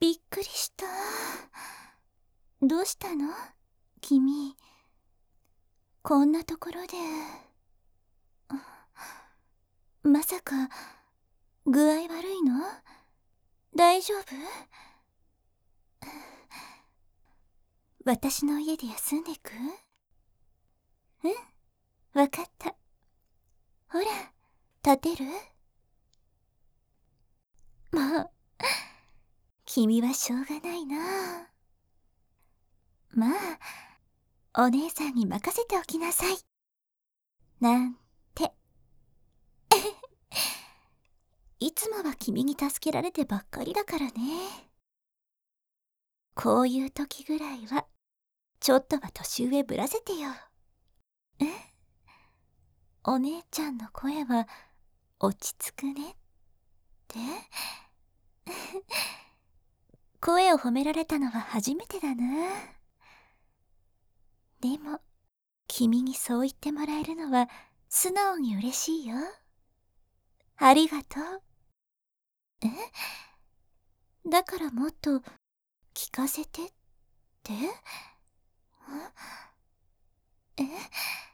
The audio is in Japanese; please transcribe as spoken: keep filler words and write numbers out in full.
びっくりした。どうしたの君。こんなところで。まさか具合悪いの？大丈夫？私の家で休んでく？うん、わかった。ほら、立てる？もう、君はしょうがないな。まあ、お姉さんに任せておきなさい。なんて。いつもは君に助けられてばっかりだからね。こういう時ぐらいは、ちょっとは年上ぶらせてよ。え？お姉ちゃんの声は落ち着くねって？声を褒められたのは初めてだな。でも、君にそう言ってもらえるのは素直に嬉しいよ。ありがとう。え？だからもっと聞かせてって？え？